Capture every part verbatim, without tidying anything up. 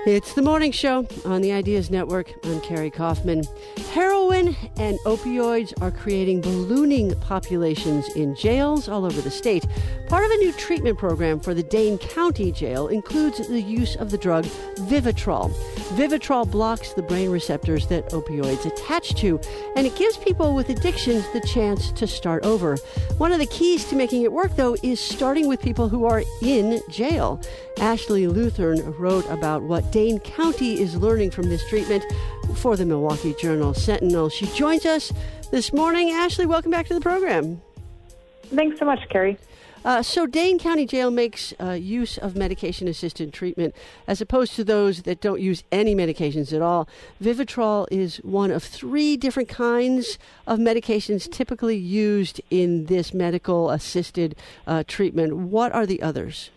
It's the morning show on the Ideas Network. I'm Carrie Kaufman. Heroin and opioids are creating ballooning populations in jails all over the state. Part of a new treatment program for the Dane County Jail includes the use of the drug Vivitrol. Vivitrol blocks the brain receptors that opioids attach to, and it gives people with addictions the chance to start over. One of the keys to making it work, though, is starting with people who are in jail. Ashley Luthern wrote about what Dane County is learning from this treatment for the Milwaukee Journal Sentinel. She joins us this morning. Ashley, welcome back to the program. Thanks so much, Carrie. Uh, so Dane County Jail makes uh, use of medication-assisted treatment as opposed to those that don't use any medications at all. Vivitrol is one of three different kinds of medications typically used in this medical-assisted uh, treatment. What are the others?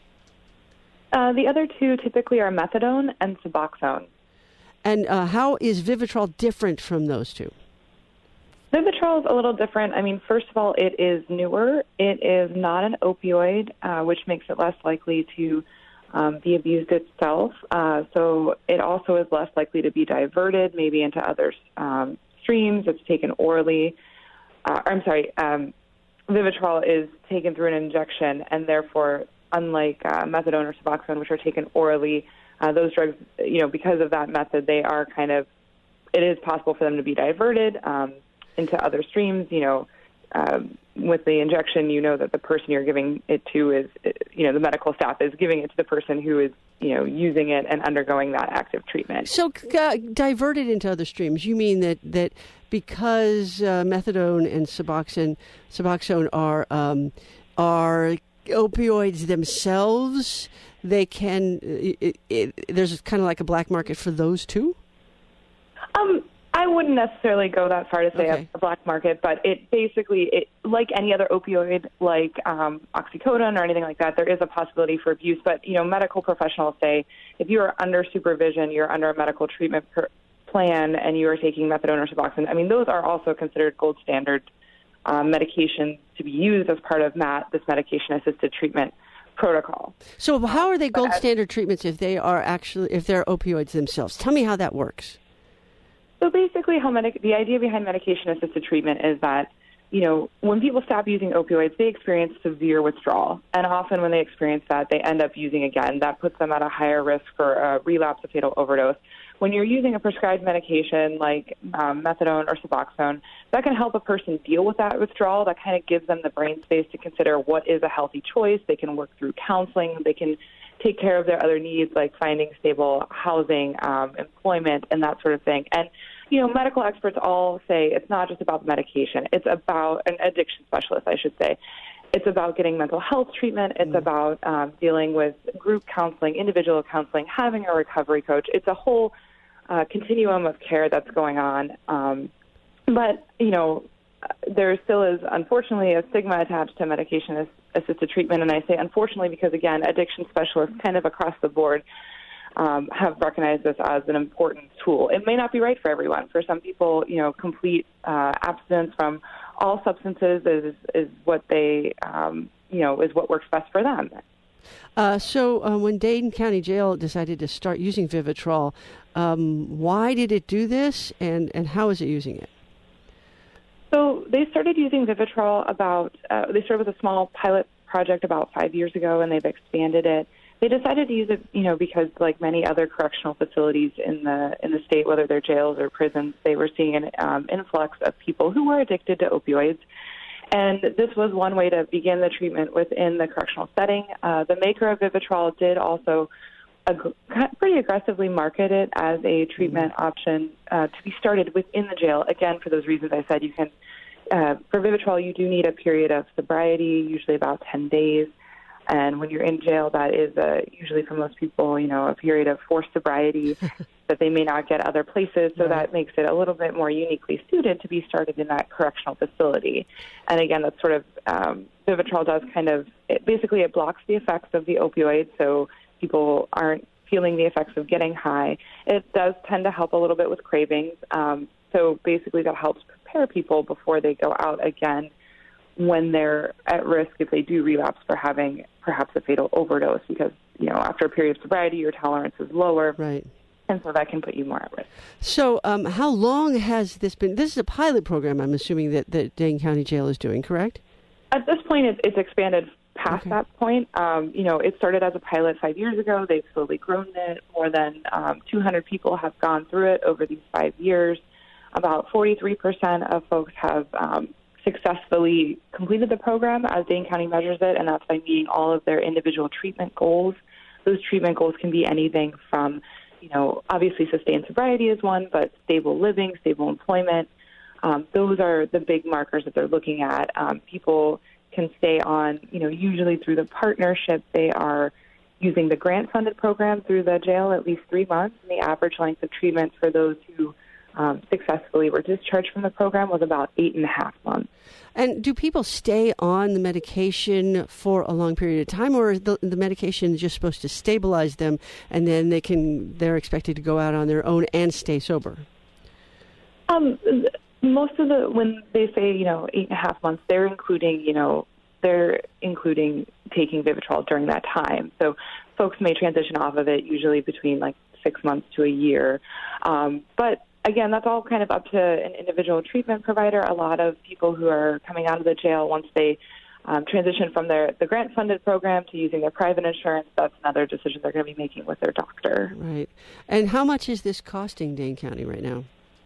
Uh, the other two typically are methadone and Suboxone. And uh, how is Vivitrol different from those two? Vivitrol is a little different. I mean, first of all, it is newer. It is not an opioid, uh, which makes it less likely to um, be abused itself. Uh, so it also is less likely to be diverted, maybe into other um, streams. It's taken orally. Uh, I'm sorry, um, Vivitrol is taken through an injection, and therefore, unlike uh, methadone or Suboxone, which are taken orally, uh, those drugs, you know, because of that method, they are kind of, it is possible for them to be diverted um, into other streams. You know, um, with the injection, you know that the person you're giving it to is, you know, the medical staff is giving it to the person who is, you know, using it and undergoing that active treatment. So uh, diverted into other streams, you mean that, that because uh, methadone and Suboxone, Suboxone are um, are opioids themselves, they can, it, it, there's kind of like a black market for those too? Um, I wouldn't necessarily go that far to say Okay. a, a black market, but it basically, it, like any other opioid, like um, oxycodone or anything like that, there is a possibility for abuse. But, you know, medical professionals say if you are under supervision, you're under a medical treatment per plan, and you are taking methadone or Suboxone, I mean, those are also considered gold standard um, medications to be used as part of M A T, this medication-assisted treatment protocol. So how are they gold But, standard treatments if they are actually, if they're opioids themselves? Tell me how that works. So basically, how medic- the idea behind medication-assisted treatment is that, you know, when people stop using opioids, they experience severe withdrawal. And often when they experience that, they end up using again. That puts them at a higher risk for a relapse, a fatal overdose. When you're using a prescribed medication like um, methadone or Suboxone, that can help a person deal with that withdrawal. That kind of gives them the brain space to consider what is a healthy choice. They can work through counseling. They can take care of their other needs like finding stable housing, um, employment, and that sort of thing. And, you know, medical experts all say it's not just about the medication. It's about an addiction specialist, I should say. It's about getting mental health treatment. It's mm-hmm. about um, dealing with group counseling, individual counseling, having a recovery coach. It's a whole uh, continuum of care that's going on. Um, but, you know, there still is, unfortunately, a stigma attached to medication-assisted treatment. And I say unfortunately because, again, addiction specialists kind of across the board um, have recognized this as an important tool. It may not be right for everyone. For some people, you know, complete uh, abstinence from all substances is, is what they, um, you know, is what works best for them. Uh, so uh, when Dane County Jail decided to start using Vivitrol, um, why did it do this, and, and how is it using it? So they started using Vivitrol about, uh, they started with a small pilot project about five years ago, and they've expanded it. They decided to use it, you know, because like many other correctional facilities in the in the state, whether they're jails or prisons, they were seeing an um, influx of people who were addicted to opioids. And this was one way to begin the treatment within the correctional setting. Uh, the maker of Vivitrol did also ag- pretty aggressively market it as a treatment option uh, to be started within the jail. Again, for those reasons I said, you can, uh, for Vivitrol, you do need a period of sobriety, usually about ten days. And when you're in jail, that is uh, usually for most people, you know, a period of forced sobriety that they may not get other places. So right. that makes it a little bit more uniquely suited to be started in that correctional facility. And again, that's sort of, um, Vivitrol does kind of, it, basically it blocks the effects of the opioid, so people aren't feeling the effects of getting high. It does tend to help a little bit with cravings. Um, so basically that helps prepare people before they go out again when they're at risk if they do relapse for having perhaps a fatal overdose, because, you know, after a period of sobriety, your tolerance is lower. Right. and so that can put you more at risk. So um, how long has this been? This is a pilot program, I'm assuming, that, that Dane County Jail is doing, correct? At this point, it's, it's expanded past okay. that point. Um, you know, it started as a pilot five years ago. They've slowly grown it. More than um, two hundred people have gone through it over these five years. About forty-three percent of folks have um, successfully completed the program as Dane County measures it, and that's by meeting all of their individual treatment goals. Those treatment goals can be anything from, you know, obviously sustained sobriety is one, but stable living, stable employment. Um, those are the big markers that they're looking at. Um, people can stay on, you know, usually through the partnership. They are using the grant-funded program through the jail at least three months, and the average length of treatment for those who um, successfully were discharged from the program was about eight and a half months. And do people stay on the medication for a long period of time, or is the, the medication just supposed to stabilize them, and then they can they're expected to go out on their own and stay sober? Um, most of the when they say you know eight and a half months, they're including you know they're including taking Vivitrol during that time. So folks may transition off of it usually between like six months to a year, um, but. Again, that's all kind of up to an individual treatment provider. A lot of people who are coming out of the jail, once they um, transition from their the grant-funded program to using their private insurance, that's another decision they're going to be making with their doctor. Right. And how much is this costing Dane County right now?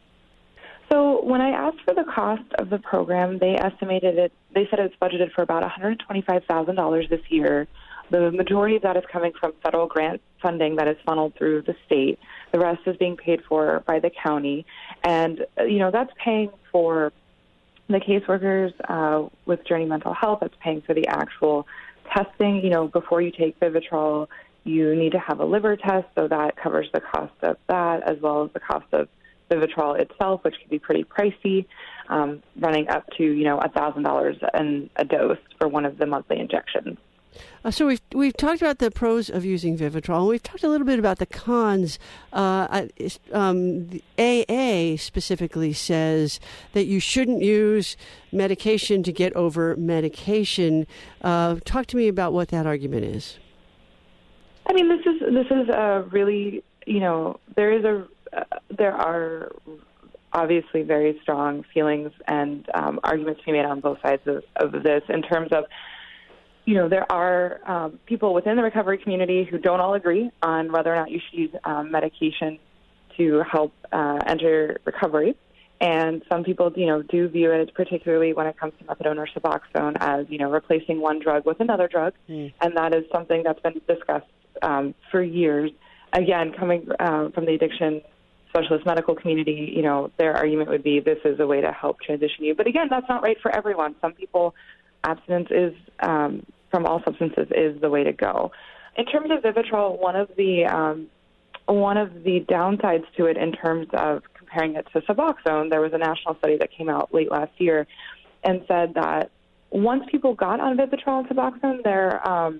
So when I asked for the cost of the program, they estimated it, they said it's budgeted for about one hundred twenty-five thousand dollars this year. The majority of that is coming from federal grant funding that is funneled through the state. The rest is being paid for by the county. And, you know, that's paying for the caseworkers uh, with Journey Mental Health. That's paying for the actual testing. You know, before you take Vivitrol, you need to have a liver test, so that covers the cost of that, as well as the cost of Vivitrol itself, which can be pretty pricey, um, running up to, you know, one thousand dollars a dose for one of the monthly injections. Uh, so we've we've talked about the pros of using Vivitrol, and we've talked a little bit about the cons. Uh, um, the A A specifically says that you shouldn't use medication to get over medication. Uh, talk to me about what that argument is. I mean, this is this is a really, you know, there is a uh, there are obviously very strong feelings and um, arguments to be made on both sides of, of this in terms of. You know, there are um, people within the recovery community who don't all agree on whether or not you should use um, medication to help uh, enter recovery. And some people, you know, do view it, particularly when it comes to methadone or Suboxone, as, you know, replacing one drug with another drug. Mm. And that is something that's been discussed um, for years. Again, coming uh, from the addiction specialist medical community, you know, their argument would be this is a way to help transition you. But again, that's not right for everyone. Some people, abstinence is um, from all substances is the way to go. In terms of Vivitrol, one of the um, one of the downsides to it in terms of comparing it to Suboxone, there was a national study that came out late last year and said that once people got on Vivitrol and Suboxone, their um,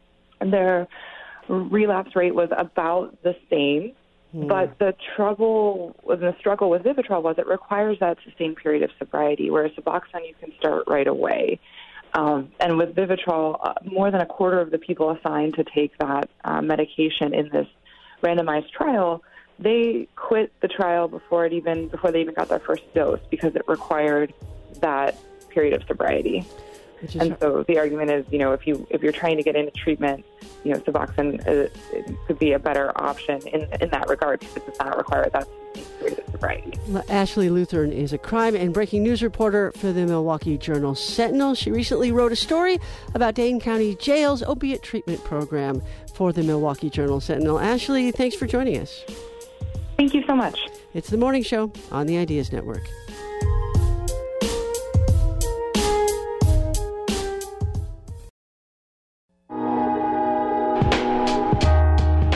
their relapse rate was about the same. Mm. But the trouble, the struggle with Vivitrol was it requires that sustained period of sobriety, whereas Suboxone you can start right away. Um, and with Vivitrol, uh, more than a quarter of the people assigned to take that uh, medication in this randomized trial, they quit the trial before it even before they even got their first dose because it required that period of sobriety. And so the argument is, you know, if you if you're trying to get into treatment, you know, Suboxone uh, could be a better option in in that regard because it does not require that period of sobriety. Ashley Lutheran is a crime and breaking news reporter for the Milwaukee Journal Sentinel. She recently wrote a story about Dane County Jail's opiate treatment program for the Milwaukee Journal Sentinel. Ashley, thanks for joining us. Thank you so much. It's The Morning Show on the Ideas Network.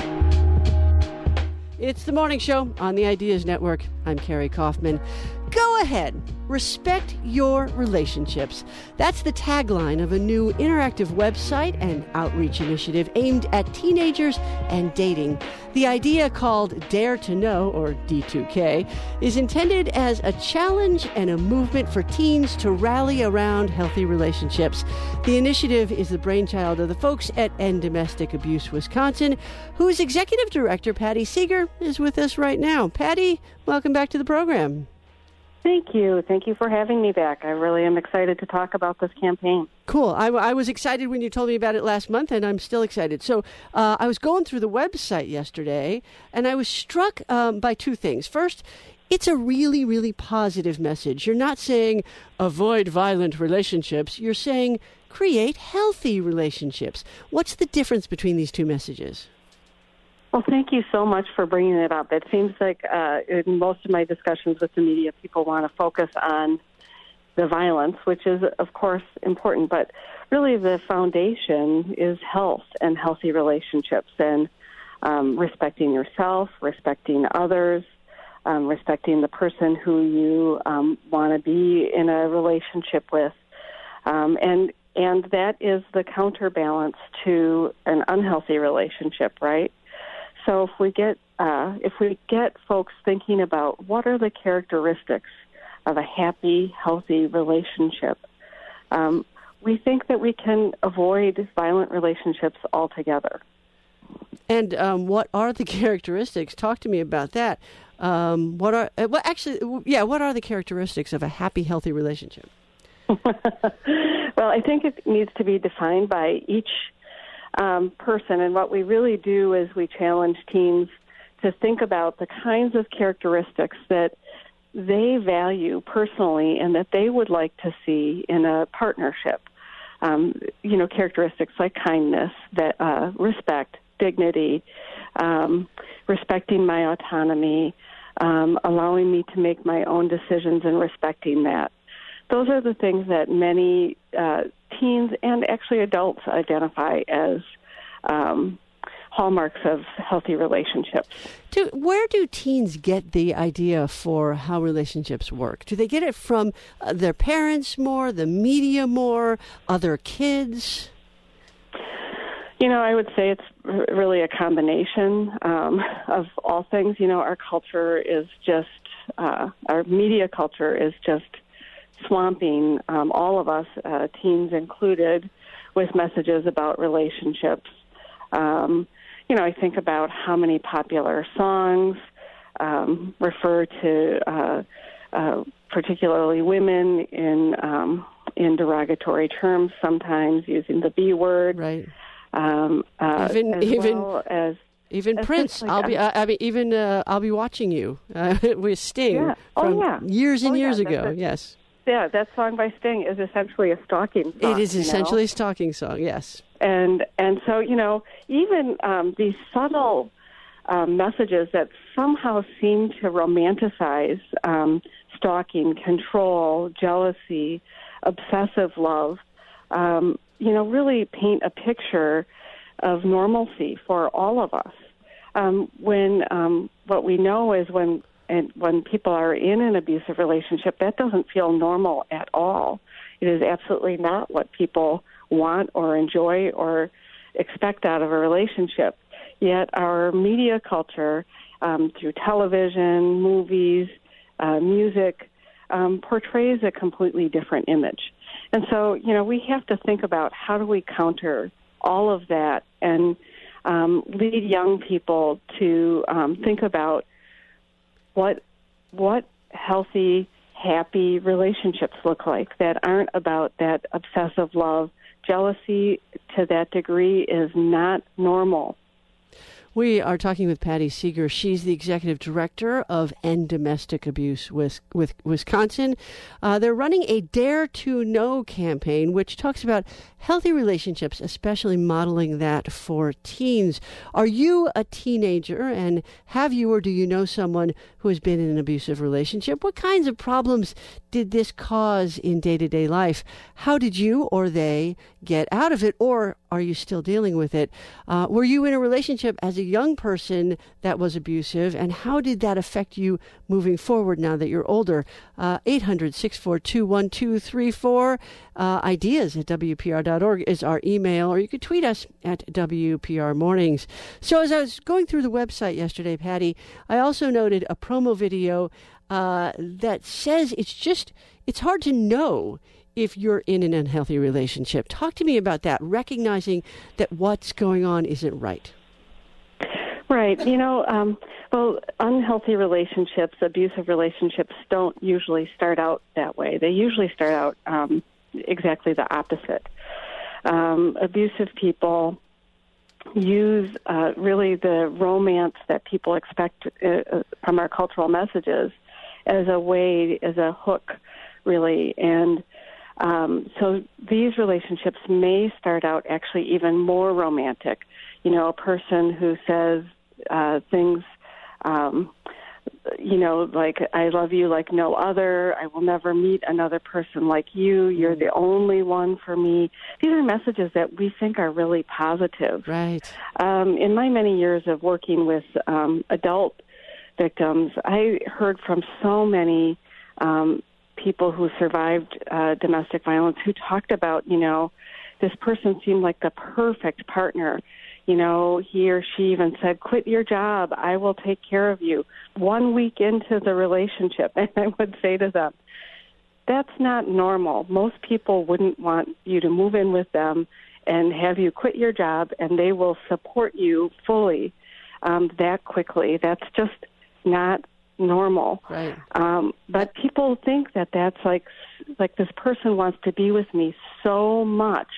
It's The Morning Show on the Ideas Network. I'm Carrie Kaufman. Go Go ahead. Respect your relationships. That's the tagline of a new interactive website and outreach initiative aimed at teenagers and dating. The idea, called Dare to Know, or D two K, is intended as a challenge and a movement for teens to rally around healthy relationships. The initiative is the brainchild of the folks at End Domestic Abuse Wisconsin, whose executive director, Patty Seeger, is with us right now. Patty, welcome back to the program. Thank you. Thank you for having me back. I really am excited to talk about this campaign. Cool. I, I was excited when you told me about it last month, and I'm still excited. So uh, I was going through the website yesterday, and I was struck um, by two things. First, it's a really, really positive message. You're not saying avoid violent relationships. You're saying create healthy relationships. What's the difference between these two messages? Well, thank you so much for bringing it up. It seems like uh, in most of my discussions with the media, people want to focus on the violence, which is, of course, important. But really the foundation is health and healthy relationships and um, respecting yourself, respecting others, um, respecting the person who you um, want to be in a relationship with. Um, and and that is the counterbalance to an unhealthy relationship, right? So if we get uh, if we get folks thinking about what are the characteristics of a happy, healthy relationship, um, we think that we can avoid violent relationships altogether. And um, what are the characteristics? Talk to me about that. Um, what are well, actually, yeah, what are the characteristics of a happy, healthy relationship? Well, I think it needs to be defined by each Um, person, and what we really do is we challenge teens to think about the kinds of characteristics that they value personally and that they would like to see in a partnership. Um, you know, characteristics like kindness, that uh, respect, dignity, um, respecting my autonomy, um, allowing me to make my own decisions and respecting that. Those are the things that many uh, teens and actually adults identify as um, hallmarks of healthy relationships. Do, where do teens get the idea for how relationships work? Do they get it from uh, their parents more, the media more, other kids? You know, I would say it's really a combination um, of all things. You know, our culture is just, uh, our media culture is just swamping um, all of us, uh, teens included, with messages about relationships. Um, you know, I think about how many popular songs um, refer to uh, uh, particularly women in um, in derogatory terms, sometimes using the B word. Right. Um, uh, even as even well as even as Prince. like I'll be. I, I mean, even uh, I'll be watching you uh, with Sting yeah. oh, from yeah. years and oh, years yeah. ago. That's, yes. Yeah, that song by Sting is essentially a stalking song. It is essentially you know? a stalking song. Yes. And and so, you know, even um, these subtle um, messages that somehow seem to romanticize um, stalking, control, jealousy, obsessive love, um, you know, really paint a picture of normalcy for all of us. Um, when um, what we know is when and when people are in an abusive relationship, that doesn't feel normal at all. It is absolutely not what people want or enjoy or expect out of a relationship. Yet our media culture, um, through television, movies, uh, music, um, portrays a completely different image. And so, you know, we have to think about how do we counter all of that and um, lead young people to um, think about what what healthy, happy relationships look like that aren't about that obsessive love. Jealousy to that degree is not normal. We are talking with Patty Seeger. She's the executive director of End Domestic Abuse with, with Wisconsin. Uh, they're running a Dare to Know campaign, which talks about healthy relationships, especially modeling that for teens. Are you a teenager, and have you or do you know someone who has been in an abusive relationship? What kinds of problems did this cause in day-to-day life? How did you or they get out of it, or are you still dealing with it? Uh, were you in a relationship as a young person that was abusive, and how did that affect you moving forward now that you're older? Uh, eight hundred, six four two, one two three four. Uh, ideas at W P R dot org is our email, or you could tweet us at W P R Mornings. So as I was going through the website yesterday, Patty, I also noted a promo video uh, that says it's just, it's hard to know if you're in an unhealthy relationship. Talk to me about that, recognizing that what's going on isn't right. Right. You know, um, well, unhealthy relationships, abusive relationships don't usually start out that way. They usually start out um, exactly the opposite. Um, abusive people use uh, really the romance that people expect uh, from our cultural messages as a way, as a hook, really. And um, so these relationships may start out actually even more romantic. You know, a person who says uh, things, um, you know, like, I love you like no other, I will never meet another person like you, you're the only one for me. These are messages that we think are really positive. Right. Um, in my many years of working with um, adult victims, I heard from so many um, people who survived uh, domestic violence who talked about, you know, this person seemed like the perfect partner. You know, he or she even said, quit your job, I will take care of you. One week into the relationship, and I would say to them, that's not normal. Most people wouldn't want you to move in with them and have you quit your job, and they will support you fully um, that quickly. That's just not normal. Right. Um, but people think that that's like, like this person wants to be with me so much.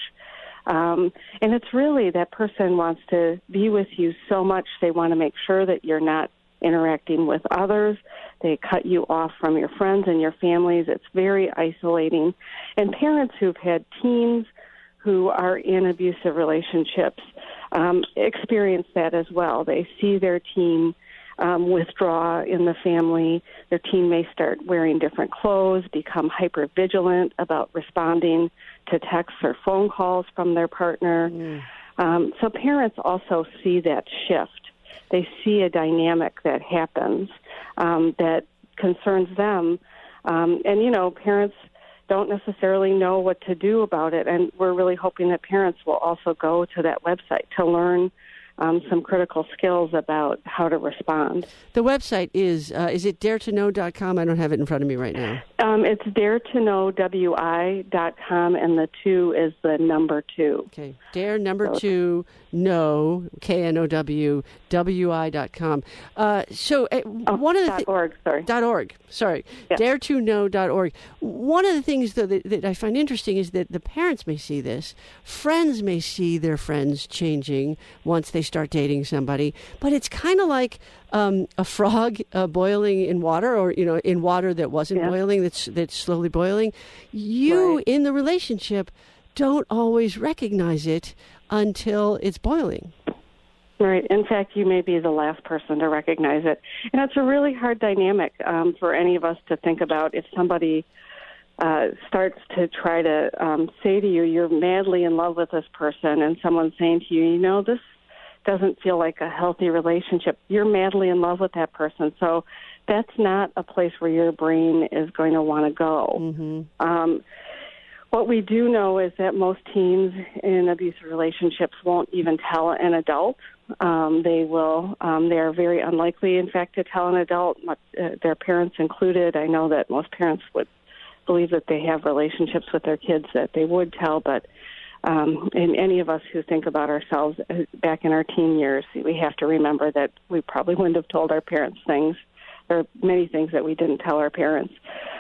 Um, and it's really that person wants to be with you so much they want to make sure that you're not interacting with others. They cut you off from your friends and your families. It's very isolating. And parents who've had teens who are in abusive relationships um, experience that as well. They see their teen um, withdraw in the family. Their teen may start wearing different clothes, become hypervigilant about responding to texts or phone calls from their partner. Mm. Um, so parents also see that shift. They see a dynamic that happens um, that concerns them. Um, and, you know, parents don't necessarily know what to do about it. And we're really hoping that parents will also go to that website to learn Um, some critical skills about how to respond. The website is, uh, is it dare to know dot com? I don't have it in front of me right now. Um, it's dare to know W I dot com, and the two is the number two. Okay, dare number so, two, know, K N O W, W I dot com. Uh, so uh, oh, one of the... Dot th- org, sorry. Dot org, sorry. Yeah. dare to know dot org. One of the things, though, that, that I find interesting is that the parents may see this. Friends may see their friends changing once they start dating somebody, but it's kind of like um, a frog uh, boiling in water, or you know, in water that wasn't yeah. boiling, that's that's slowly boiling. You right. in the relationship don't always recognize it until it's boiling. Right. In fact, you may be the last person to recognize it, and it's a really hard dynamic um, for any of us to think about. If somebody uh, starts to try to um, say to you, "You're madly in love with this person," and someone's saying to you, "You know, this doesn't feel like a healthy relationship. You're madly in love with that person." So that's not a place where your brain is going to want to go. Mm-hmm. Um, what we do know is that most teens in abusive relationships won't even tell an adult. Um, they will. Um, they are very unlikely, in fact, to tell an adult, much, uh, their parents included. I know that most parents would believe that they have relationships with their kids that they would tell, but Um, and any of us who think about ourselves back in our teen years, we have to remember that we probably wouldn't have told our parents things. There are many things that we didn't tell our parents.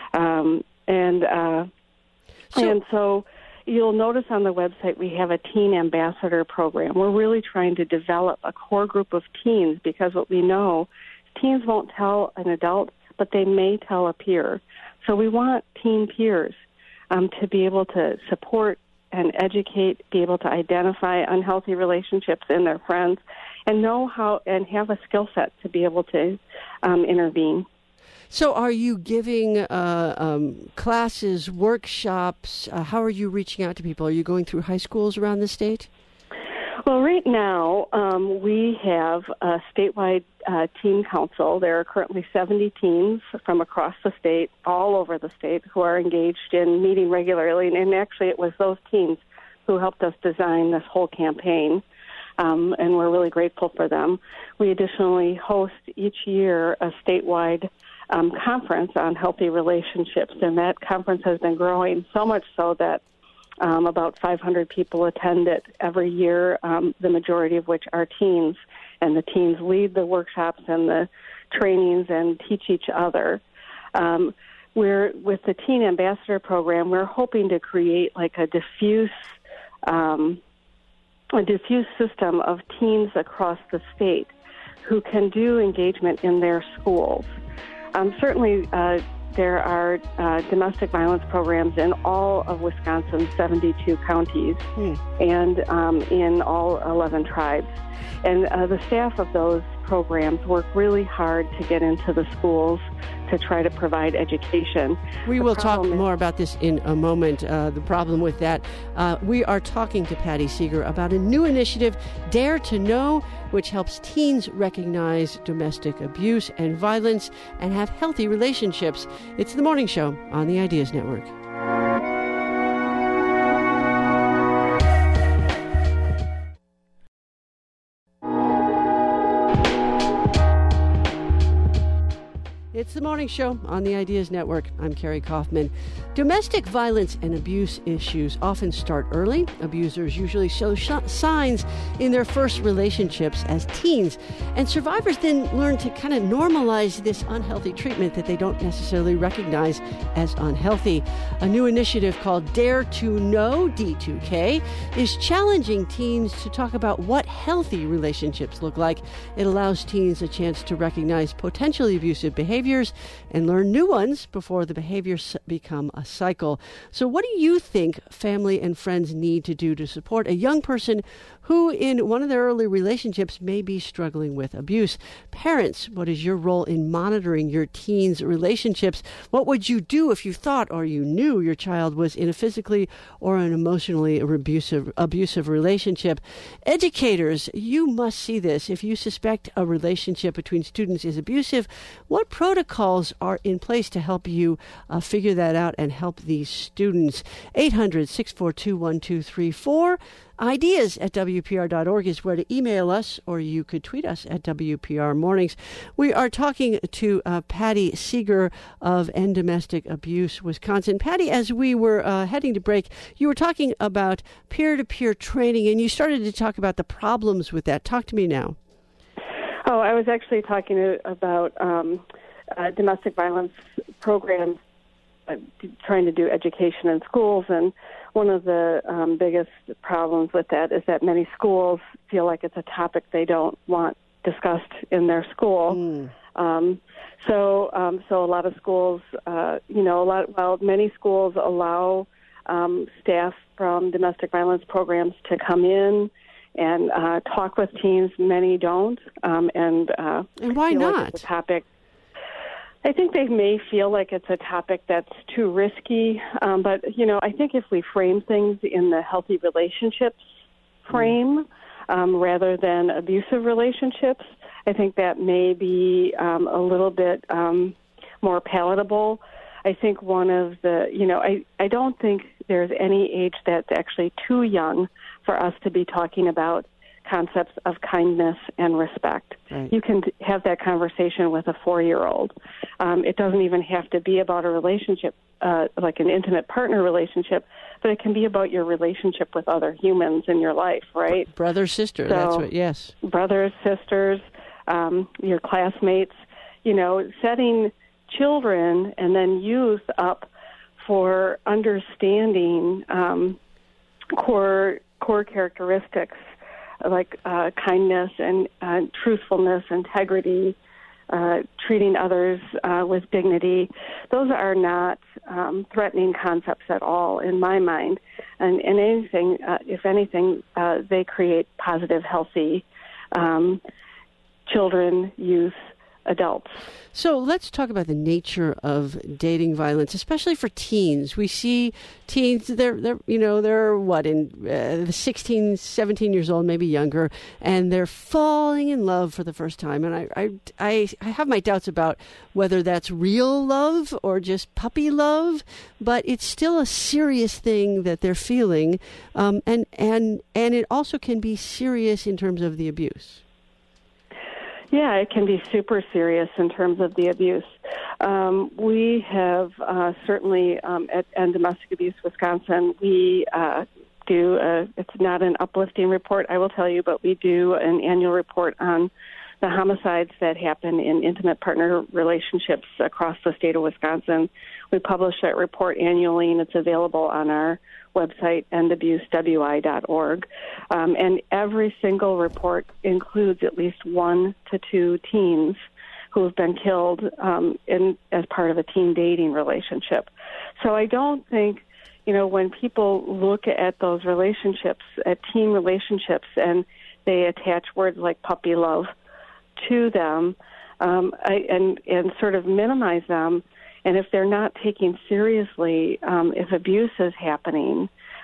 Um, and uh, so, and so you'll notice on the website we have a teen ambassador program. We're really trying to develop a core group of teens, because what we know, teens won't tell an adult, but they may tell a peer. So we want teen peers um, to be able to support and educate, be able to identify unhealthy relationships in their friends, and know how, and have a skill set to be able to um, intervene. So are you giving uh, um, classes, workshops? Uh, how are you reaching out to people? Are you going through high schools around the state? Well, right now, um, we have a statewide uh, teen council. There are currently seventy teens from across the state, all over the state, who are engaged in meeting regularly. And, and actually, it was those teens who helped us design this whole campaign, um, and we're really grateful for them. We additionally host each year a statewide um, conference on healthy relationships, and that conference has been growing so much so that Um, about five hundred people attend it every year, um, the majority of which are teens. And the teens lead the workshops and the trainings and teach each other. Um, we're with the Teen Ambassador Program, we're hoping to create like a diffuse, um, a diffuse system of teens across the state who can do engagement in their schools. Um, certainly, uh, There are uh, domestic violence programs in all of Wisconsin's seventy-two counties hmm. and um, in all eleven tribes. And uh, the staff of those programs work really hard to get into the schools to try to provide education. We the will talk is- more about this in a moment, uh, the problem with that. Uh, we are talking to Patty Seeger about a new initiative, Dare to Know, which helps teens recognize domestic abuse and violence and have healthy relationships. It's The Morning Show on the Ideas Network. It's The Morning Show on the Ideas Network. I'm Carrie Kaufman. Domestic violence and abuse issues often start early. Abusers usually show sh- signs in their first relationships as teens. And survivors then learn to kind of normalize this unhealthy treatment that they don't necessarily recognize as unhealthy. A new initiative called Dare to Know, D two K, is challenging teens to talk about what healthy relationships look like. It allows teens a chance to recognize potentially abusive behavior and learn new ones before the behaviors become a cycle. So what do you think family and friends need to do to support a young person who in one of their early relationships may be struggling with abuse? Parents, what is your role in monitoring your teens' relationships? What would you do if you thought or you knew your child was in a physically or an emotionally abusive, abusive relationship? Educators, you must see this. If you suspect a relationship between students is abusive, what protocols are in place to help you uh, figure that out and help these students? eight hundred, six four two, one two three four. Ideas at W P R dot org is where to email us, or you could tweet us at W P R Mornings. We are talking to uh, Patty Seeger of End Domestic Abuse Wisconsin. Patty, as we were uh, heading to break, you were talking about peer-to-peer training, and you started to talk about the problems with that. Talk to me now. Oh, I was actually talking about um, uh, domestic violence programs, uh, trying to do education in schools, and one of the um, biggest problems with that is that many schools feel like it's a topic they don't want discussed in their school. Mm. Um, so, um, so a lot of schools, uh, you know, a lot. Well, many schools allow um, staff from domestic violence programs to come in and uh, talk with teens. Many don't, um, and uh, and why feel not? Like it's a topic. I think they may feel like it's a topic that's too risky, um, but, you know, I think if we frame things in the healthy relationships frame um, rather than abusive relationships, I think that may be um, a little bit um, more palatable. I think one of the, you know, I, I don't think there's any age that's actually too young for us to be talking about concepts of kindness and respect. Right. You can have that conversation with a four-year-old. Um, it doesn't even have to be about a relationship, uh, like an intimate partner relationship, but it can be about your relationship with other humans in your life, right? Brother, sister, so, that's what, yes. Brothers, sisters, um, your classmates, you know, setting children and then youth up for understanding um, core core characteristics like uh, kindness and uh, truthfulness, integrity, uh, treating others uh, with dignity. Those are not um, threatening concepts at all in my mind. And, and anything, uh, if anything, uh, they create positive, healthy um, children, youth, adults. So let's talk about the nature of dating violence, especially for teens. We see teens, they're, they're you know, they're what, in uh, sixteen, seventeen years old, maybe younger, and they're falling in love for the first time. And I, I, I, I have my doubts about whether that's real love or just puppy love, but it's still a serious thing that they're feeling. Um, and, and, and it also can be serious in terms of the abuse. Yeah, it can be super serious in terms of the abuse. Um, we have uh, certainly um, at, at Domestic Abuse Wisconsin, we uh, do, a, it's not an uplifting report, I will tell you, but we do an annual report on the homicides that happen in intimate partner relationships across the state of Wisconsin. We publish that report annually, and it's available on our website, end abuse w i dot org. Um, and every single report includes at least one to two teens who have been killed um, in as part of a teen dating relationship. So I don't think, you know, when people look at those relationships, at teen relationships, and they attach words like puppy love to them um, I, and, and sort of minimize them, and if they're not taking seriously, um, if abuse is happening,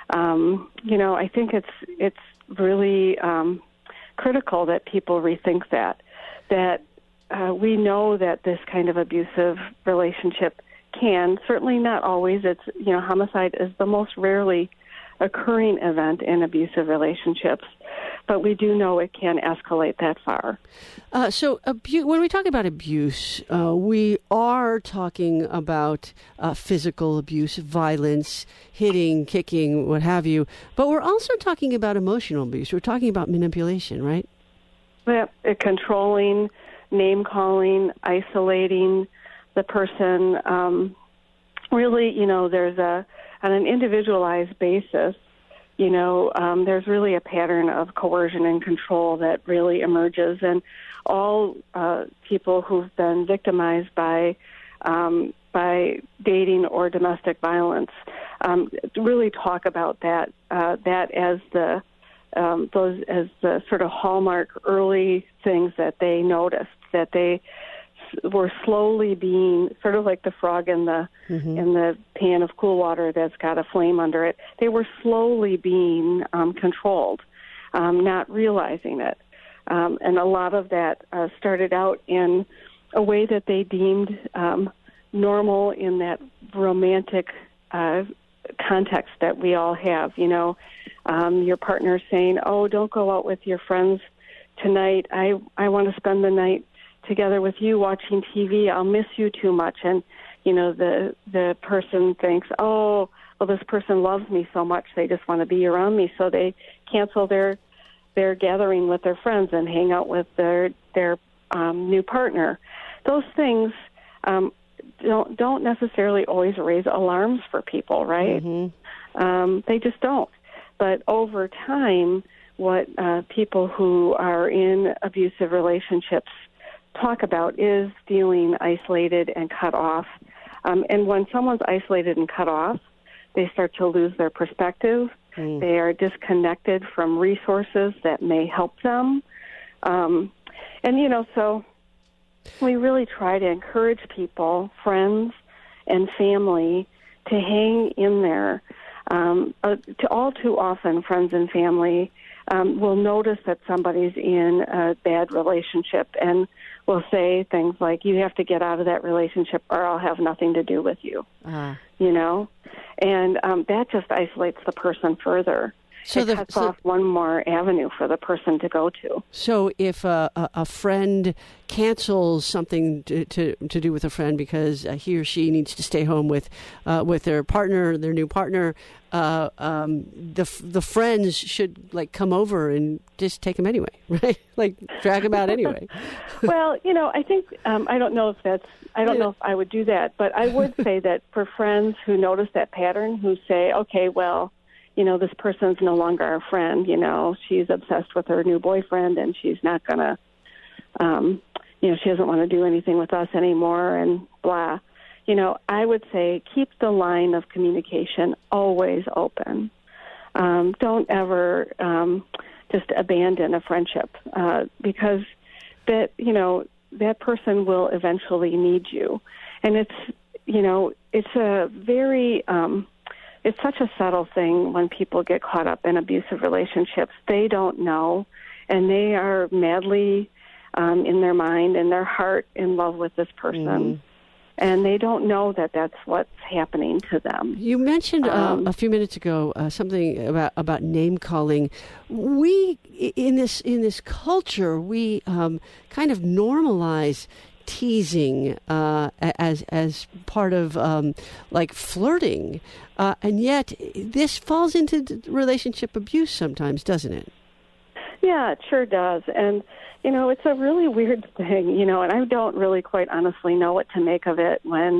um, you know, I think it's it's really um, critical that people rethink that. That uh, we know that this kind of abusive relationship can, certainly not always. It's, you know, homicide is the most rarely occurring event in abusive relationships, but we do know it can escalate that far. Uh, so abu- when we talk about abuse, uh, we are talking about uh, physical abuse, violence, hitting, kicking, what have you, but we're also talking about emotional abuse. We're talking about manipulation, right? Yeah, uh, controlling, name-calling, isolating the person. Um, really, you know, there's a on an individualized basis, you know, um, there's really a pattern of coercion and control that really emerges. And all uh, people who've been victimized by um, by dating or domestic violence um, really talk about that uh, that as the um, those as the sort of hallmark early things that they noticed, that they were slowly being sort of like the frog in the mm-hmm. in the pan of cool water that's got a flame under it. They were slowly being um, controlled, um, not realizing it. Um, and a lot of that uh, started out in a way that they deemed um, normal in that romantic uh, context that we all have. You know, um, your partner saying, "Oh, don't go out with your friends tonight. I I want to spend the night together with you watching T V. I'll miss you too much." And, you know, the the person thinks, "Oh, well, this person loves me so much, they just want to be around me." So they cancel their their gathering with their friends and hang out with their their um, new partner. Those things um, don't don't necessarily always raise alarms for people, right? Mm-hmm. Um, they just don't. But over time, what uh, people who are in abusive relationships talk about is feeling isolated and cut off. Um, and when someone's isolated and cut off, they start to lose their perspective. Mm. They are disconnected from resources that may help them. Um, and, you know, so we really try to encourage people, friends and family, to hang in there. Um, uh, to all too often, friends and family um, will notice that somebody's in a bad relationship and will say things like, "You have to get out of that relationship or I'll have nothing to do with you." Uh-huh. You know? And um, that just isolates the person further. So it the, cuts so, off one more avenue for the person to go to. So if a, a, a friend cancels something to, to, to do with a friend because uh, he or she needs to stay home with uh, with their partner, their new partner, uh, um, the the friends should like come over and just take him anyway, right? Like drag him out anyway. Well, you know, I think um, I don't know if that's I don't yeah. know if I would do that, but I would say that for friends who notice that pattern, who say, "Okay, well, you know, this person's no longer our friend, you know, she's obsessed with her new boyfriend and she's not going to, um, you know, she doesn't want to do anything with us anymore and blah." You know, I would say keep the line of communication always open. Um, don't ever um, just abandon a friendship uh, because that, you know, that person will eventually need you. And it's, you know, it's a very, um, it's such a subtle thing when people get caught up in abusive relationships. They don't know, and they are madly um, in their mind and their heart in love with this person. Mm. And they don't know that that's what's happening to them. You mentioned um, uh, a few minutes ago uh, something about, about name calling. We in this in this culture we um, kind of normalize teasing uh, as as part of um, like flirting, uh, and yet this falls into relationship abuse sometimes, doesn't it? Yeah, it sure does. And you know, it's a really weird thing, you know, and I don't really quite honestly know what to make of it when,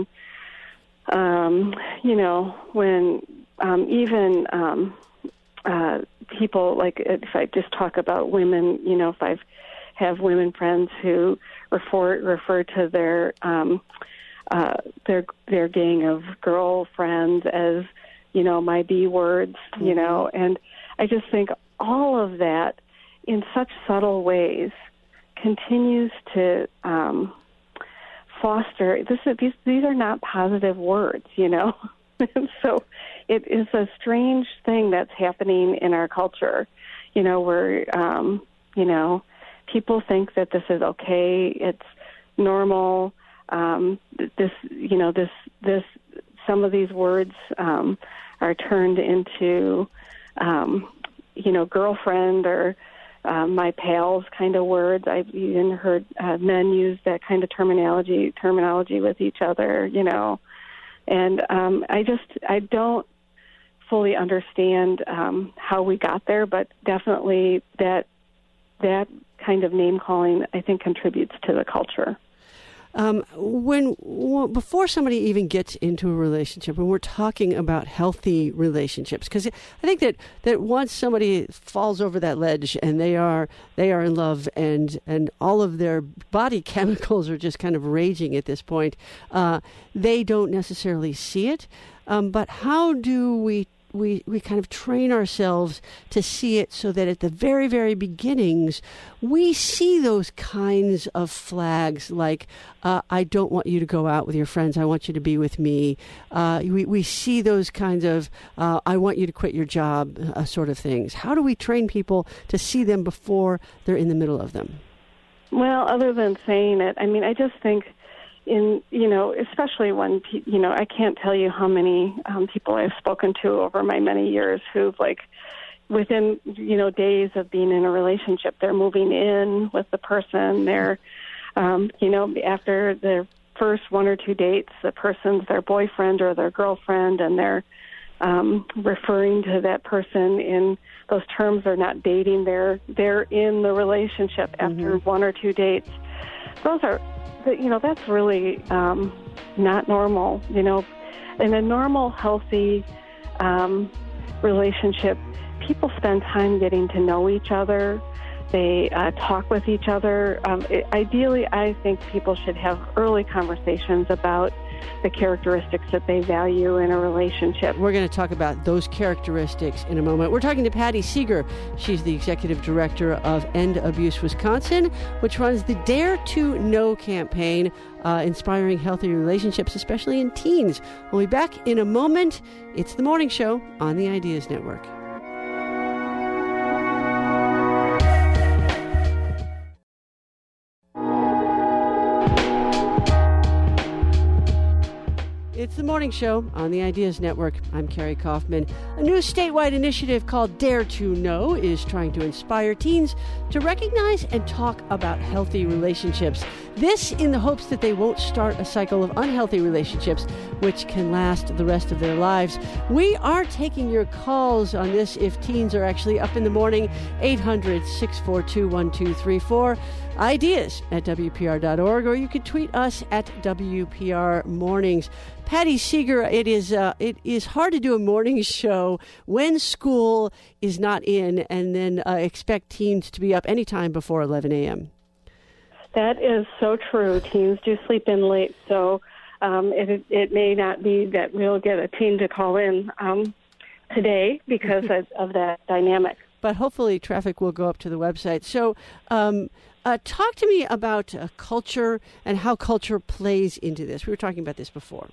um, you know, when um, even um, uh, people, like if I just talk about women, you know, if I have women friends who refer refer to their um, uh, their their gang of girlfriends as, you know, my B words, mm-hmm. you know, and I just think all of that in such subtle ways continues to um, foster this. These these are not positive words, you know. And so it is a strange thing that's happening in our culture, you know, where um, you know people think that this is okay, it's normal. Um, this, you know, this this some of these words um, are turned into, um, you know, girlfriend or Uh, my pals kind of words. I've even heard uh, men use that kind of terminology terminology with each other, you know. And um, I just, I don't fully understand um, how we got there, but definitely that that kind of name calling, I think, contributes to the culture. Um, when w- before somebody even gets into a relationship, when we're talking about healthy relationships, because I think that, that once somebody falls over that ledge and they are they are in love and and all of their body chemicals are just kind of raging at this point, uh, they don't necessarily see it. Um, but how do we? We, we kind of train ourselves to see it so that at the very, very beginnings, we see those kinds of flags like, uh, I don't want you to go out with your friends. I want you to be with me. Uh, we, we see those kinds of, uh, I want you to quit your job uh, sort of things. How do we train people to see them before they're in the middle of them? Well, other than saying it, I mean, I just think in, you know, especially when, you know, I can't tell you how many um, people I've spoken to over my many years who've, like, within, you know, days of being in a relationship, they're moving in with the person. They're, um, you know, after their first one or two dates, the person's their boyfriend or their girlfriend, and they're um, referring to that person in those terms. They're not dating. They're, they're in the relationship after mm-hmm. one or two dates. Those are, you know, that's really um, not normal. You know, in a normal, healthy um, relationship, people spend time getting to know each other. They uh, talk with each other. Um, it, ideally, I think people should have early conversations about the characteristics that they value in a relationship. We're going to talk about those characteristics in a moment. We're talking to Patty Seeger. She's the executive director of End Abuse Wisconsin, which runs the Dare to Know campaign, uh, inspiring healthy relationships, especially in teens. We'll be back in a moment. It's The Morning Show on the Ideas Network. It's The Morning Show on the Ideas Network. I'm Carrie Kaufman. A new statewide initiative called Dare to Know is trying to inspire teens to recognize and talk about healthy relationships. This in the hopes that they won't start a cycle of unhealthy relationships, which can last the rest of their lives. We are taking your calls on this if teens are actually up in the morning. eight hundred, six four two, one two three four. Ideas at W P R dot org, or you could tweet us at W P R Mornings. Patty Seeger, it is uh, it is hard to do a morning show when school is not in, and then uh, expect teens to be up anytime before eleven a.m. That is so true. Teens do sleep in late, so um, it it may not be that we'll get a teen to call in um, today because of, of that dynamic. but hopefully traffic will go up to the website. So um, uh, talk to me about uh, culture and how culture plays into this. We were talking about this before.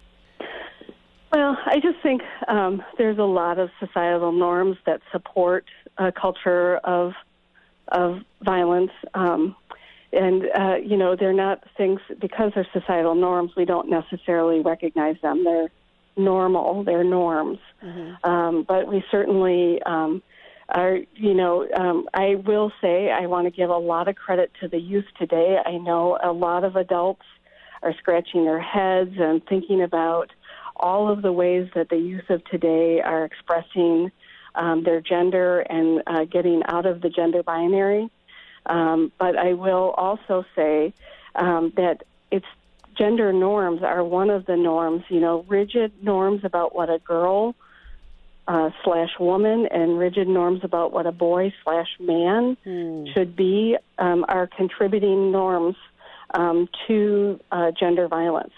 Well, I just think um, there's a lot of societal norms that support a culture of of violence. Um, and, uh, you know, they're not things, because they're societal norms, we don't necessarily recognize them. They're normal, they're norms. Mm-hmm. Um, but we certainly um, are, you know, um, I will say I want to give a lot of credit to the youth today. I know a lot of adults are scratching their heads and thinking about all of the ways that the youth of today are expressing um, their gender and uh, getting out of the gender binary. Um, but I will also say um, that it's gender norms are one of the norms, you know, rigid norms about what a girl uh, slash woman and rigid norms about what a boy slash man mm. should be um, are contributing norms um, to uh, gender violence.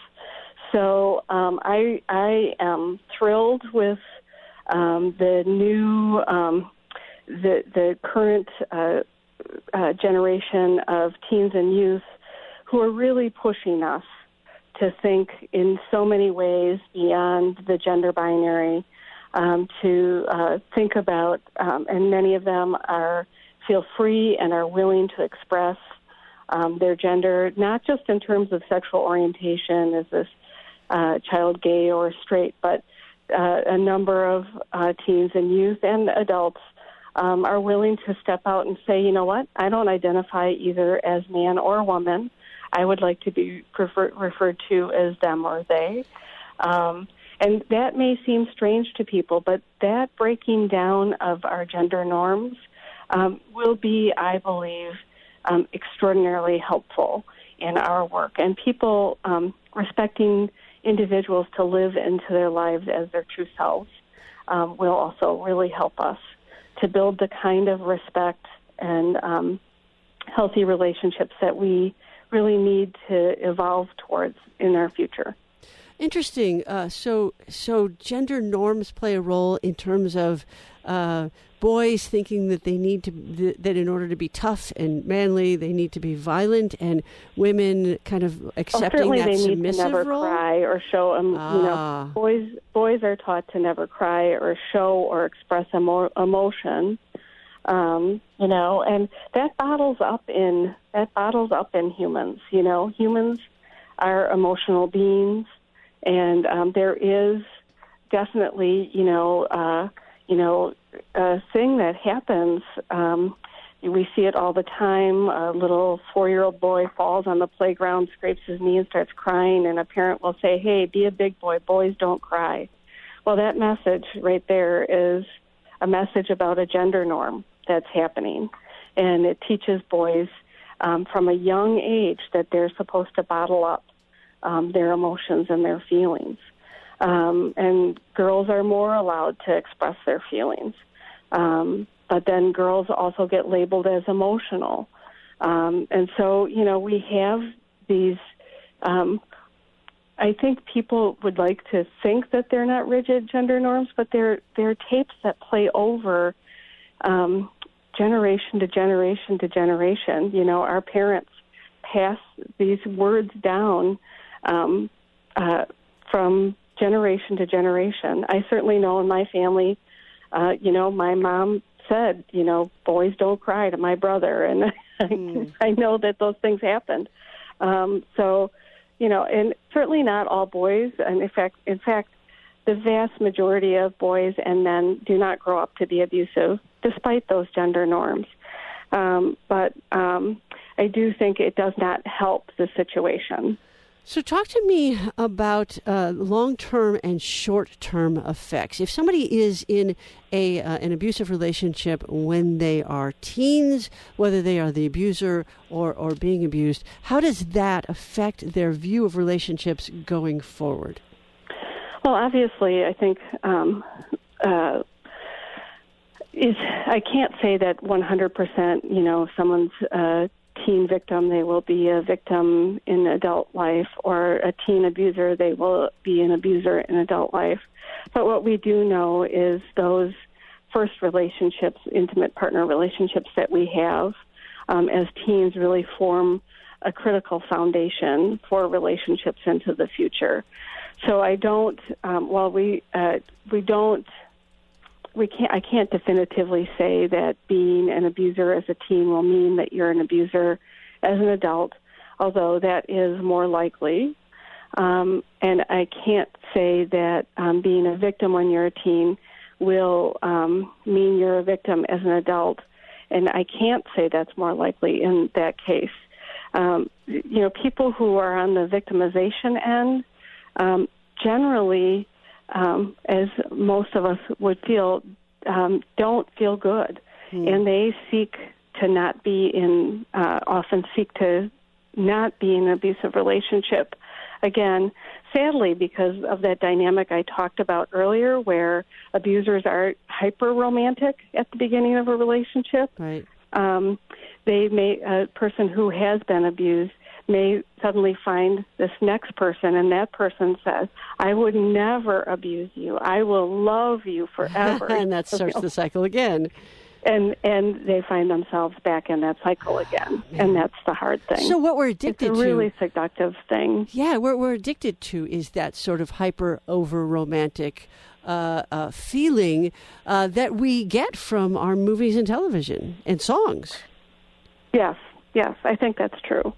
So um, I, I am thrilled with um, the new, um, the, the current uh, uh, generation of teens and youth who are really pushing us to think in so many ways beyond the gender binary, um, to uh, think about, um, and many of them are feel free and are willing to express um, their gender, not just in terms of sexual orientation, is this uh, child gay or straight, but uh, a number of uh, teens and youth and adults um, are willing to step out and say, you know what, I don't identify either as man or woman. I would like to be prefer- referred to as them or they. Um, and that may seem strange to people, but that breaking down of our gender norms um, will be, I believe, um, extraordinarily helpful in our work. And people um, respecting individuals to live into their lives as their true selves um, will also really help us to build the kind of respect and um, healthy relationships that we really need to evolve towards in our future. Interesting. Uh, so, so gender norms play a role in terms of uh, boys thinking that they need to, th- that in order to be tough and manly, they need to be violent, and women kind of accepting oh, that they submissive need to never role. Cry or show. Um, ah. You know, boys boys are taught to never cry or show or express emo- emotion. Um, you know, and that bottles up in that bottles up in humans. You know, humans are emotional beings, and um, there is definitely, you know, uh, you know, a thing that happens. Um, we see it all the time. A little four-year-old boy falls on the playground, scrapes his knee, and starts crying, and a parent will say, "Hey, be a big boy. Boys don't cry." Well, that message right there is a message about a gender norm that's happening, and it teaches boys um, from a young age that they're supposed to bottle up um, their emotions and their feelings, um, and girls are more allowed to express their feelings, um, but then girls also get labeled as emotional, um, and so, you know, we have these um, I think people would like to think that they're not rigid gender norms, but they're they're tapes that play over um, generation to generation to generation. You know, our parents pass these words down um, uh, from generation to generation. I certainly know in my family, uh, you know, my mom said, you know, boys don't cry to my brother, and mm. I know that those things happened. Um, so. You know, and certainly not all boys, and in fact, in fact, the vast majority of boys and men do not grow up to be abusive, despite those gender norms. Um, but um, I do think it does not help the situation. So talk to me about uh, long-term and short-term effects. If somebody is in a uh, an abusive relationship when they are teens, whether they are the abuser or, or being abused, how does that affect their view of relationships going forward? Well, obviously, I think um, uh, is I can't say that one hundred percent, you know, someone's uh, teen victim, they will be a victim in adult life, or a teen abuser, they will be an abuser in adult life. But what we do know is those first relationships, intimate partner relationships that we have um, as teens really form a critical foundation for relationships into the future. So I don't, um, while we uh, we don't, we can't, I can't definitively say that being an abuser as a teen will mean that you're an abuser as an adult, although that is more likely. Um, and I can't say that um, being a victim when you're a teen will um, mean you're a victim as an adult. And I can't say that's more likely in that case. Um, you know, people who are on the victimization end, um, generally, um, as most of us would feel, um, don't feel good. Mm. And they seek to not be in, uh, often seek to not be in an abusive relationship. Again, sadly, because of that dynamic I talked about earlier, where abusers are hyper-romantic at the beginning of a relationship. Right. Um, they may, a person who has been abused may suddenly find this next person, and that person says, I would never abuse you. I will love you forever. And that starts you know? the cycle again. And and they find themselves back in that cycle again, oh, and that's the hard thing. So what we're addicted to... It's a really to, seductive thing. Yeah, what we're addicted to is that sort of hyper, over-romantic uh, uh, feeling uh, that we get from our movies and television and songs. Yes, yes, I think that's true.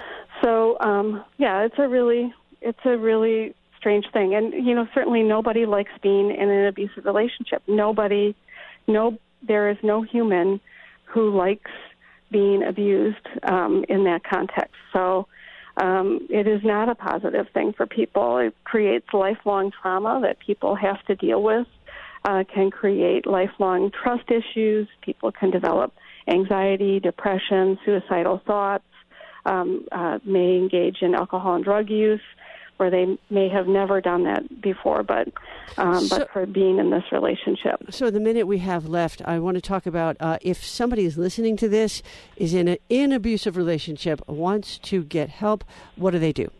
So, um, yeah, it's a really, it's a really strange thing. And, you know, certainly nobody likes being in an abusive relationship. Nobody, no... There is no human who likes being abused um, in that context. So um, it is not a positive thing for people. It creates lifelong trauma that people have to deal with, uh, can create lifelong trust issues. People can develop anxiety, depression, suicidal thoughts, um, uh, may engage in alcohol and drug use, where they may have never done that before, but um, so, but for being in this relationship. So the minute we have left, I want to talk about uh, if somebody is listening to this, is in an in abusive relationship, wants to get help, what do they do?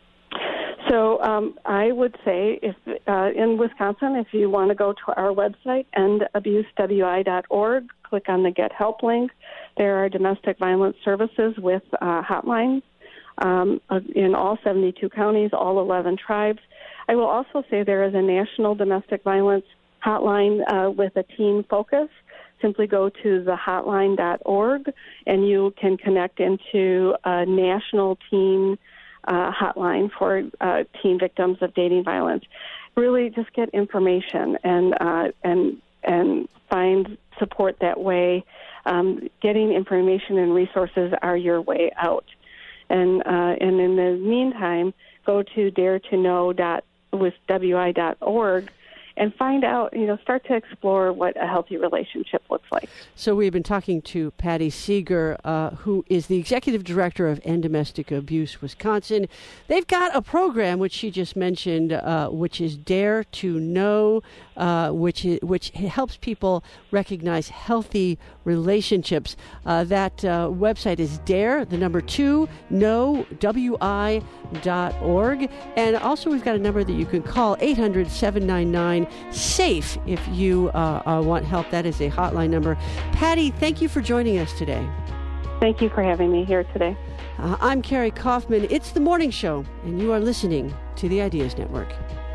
So um, I would say if uh, in Wisconsin, if you want to go to our website, end abuse w i dot org, click on the Get Help link. There are domestic violence services with uh, hotlines. Um, in all seventy-two counties, all eleven tribes. I will also say there is a national domestic violence hotline uh, with a teen focus. Simply go to the hotline dot org, and you can connect into a national teen uh, hotline for uh, teen victims of dating violence. Really just get information and uh, and and find support that way. Um, getting information and resources are your way out. And uh, and in the meantime, go to dare to know dot with w i dot org and find out, you know, start to explore what a healthy relationship looks like. So we've been talking to Patty Seeger, uh, who is the executive director of End Domestic Abuse Wisconsin. They've got a program, which she just mentioned, uh, which is Dare to Know, uh, which is, which helps people recognize healthy relationships. Uh, that uh, website is Dare, the number two, know, W I dot org. And also we've got a number that you can call, eight hundred, seven nine nine, SAFE, if you uh, uh, want help. That is a hotline number. Patty, thank you for joining us today. Thank you for having me here today. Uh, I'm Carrie Kaufman. It's The Morning Show, and you are listening to the Ideas Network.